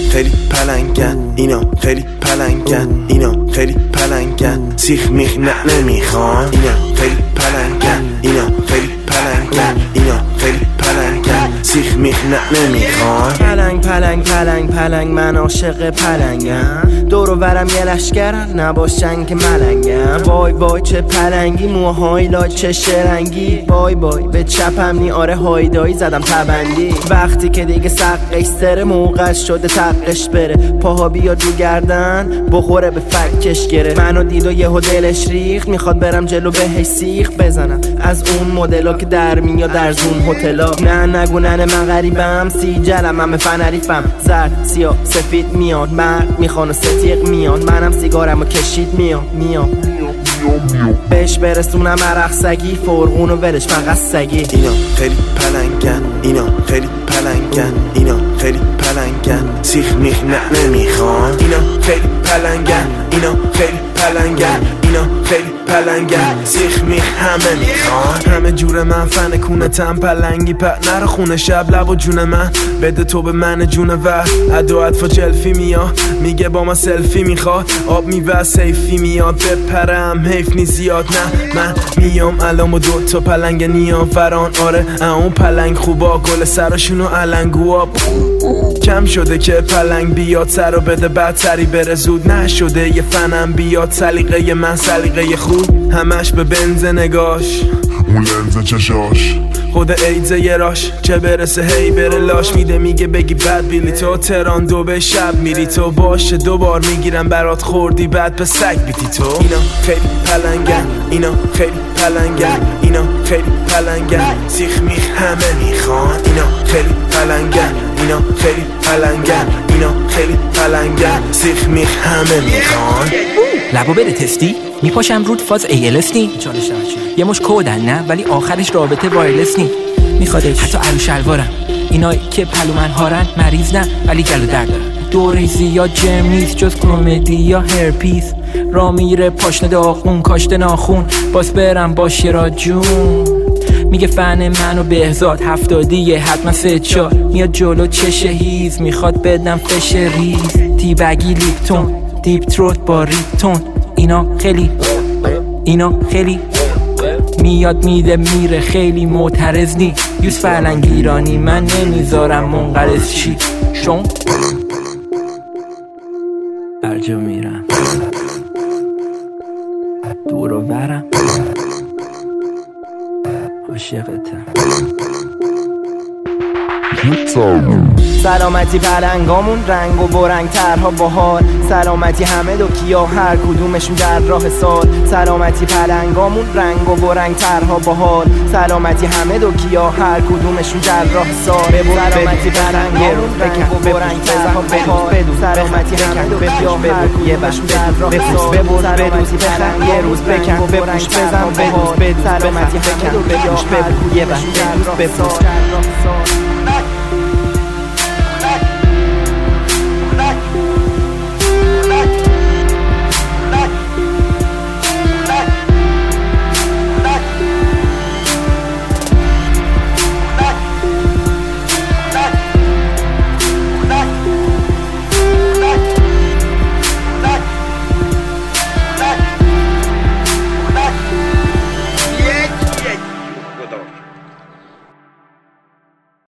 خیلی پلنگن، اینا خیلی پلنگن، اینا خیلی پلنگن، سیخ میخ نه نمیخوان. اینا خیلی پلنگن، اینا خیلی پلنگن، اینا خیلی پلنگن، سیخ میخ نه نمیخوان. پلنگ پلنگ پلنگ پلنگ من عاشق پلنگم، دور و برم یه لشکرن نباشن که ملنگم. وای وای چه پلنگی، موهای لای چه شرنگی، وای وای به چپم نی آره هایدایی زدم تبندی. وقتی که دیگه سقش سره موقع شده تقش بره، پاها بیاد رو گردن بخوره به فکش گره. منو دید و یهو دلش ریخت، میخواد برم جلو بهش سیخ بزنم از اون مدلا که در میاد در زون هتلا. نه نگو نه من غریبم، سیجلم من به فنریفم، زرد سیاه سفید میاد، مرد میخوان و ستیق میاد، منم سیگارم و کشید میام بهش برسونم عرق سگی، فرغون و ولش فقط سگی. اینا خیلی پلنگن، اینا خیلی پلنگن، اینا خیلی پلنگن، سیخ میخ نه نمیخوان. اینا خیلی پلنگن، اینا خیلی پلنگن، اینا خیلی پلنگن، سیخ میخ همه میخوان. همه جور من فن کونه تم پلنگی پت نره خونه شب لب و جون من بده تو به من جون و ادوات فا جلفی میاد، میگه با ما سلفی میخواد، آب میوه سیفی میاد، بپرم حیف نی زیاد. نه من میام علام و دوتا پلنگ نیام فران، آره اون پلنگ خوبا گل سراشونو علنگو کم شده که پلنگ بیاد سر و بده بدتری بره زود. نشده یه فنم بیاد سلیقه من سلیقه خوب، همش به بنز نگاش اون لنز چشاش خود ایدزه یه راش، چه برسه هی بره لاش میده میگه بگی بد بیلی تو تران دو به شب میری تو، باشه دوبار میگیرم برات خوردی بعد به سگ بیتی تو. اینا خیلی پلنگن، اینا خیلی پلنگن، اینا خیلی پلنگن، سیخ میخ همه میخوان. اینا خیلی پلنگن، اینا خیلی پلنگن، اینا خیلی پلنگن، سیخ میخ همه میخوان. لبو بره تستی میپاشم رود فاز ALS نی، یه مش کودن نه ولی آخرش رابطه وایرلس نی. میخوادش حتی عروش شلوارم، اینایی که پلو من هارن مریض نه ولی گلو درد دارن. دوریزی یا جرم نیست جز کمدی یا هرپیس، را میره پاشنه داغون کاشته ناخون، باز برم باش را جون. میگه فن منو بهزاد 70 حتما 3-4 میاد جلو چشه هیز، میخواد بدم فش ریز، تیبگی لیپتون دیپ تروت با ریپتون. اینا خیلی میاد میده میره خیلی معترض نی، یوسف فلنگ ایرانی من نمیذارم منقرض چی شون برجا میرم دور و برم عاشقتم. سلامتی پلنگامون رنگ و برنگ ترها باحال، سلامتی همه دو کیا هر کدومشون در راه سال. سلامتی پلنگامون رنگ و برنگ ترها باحال، سلامتی همه دو کیا هر کدومشون در راه سال. سلامتی پلنگامون رنگ و برنگ ترها باحال، سلامتی همه دو کیا هر کدومشون در راه سال. سلامتی پلنگ یه روز بکن بپوش بزن بهوز، سلامتی همه دو کیا هر کدومشون در راه سال.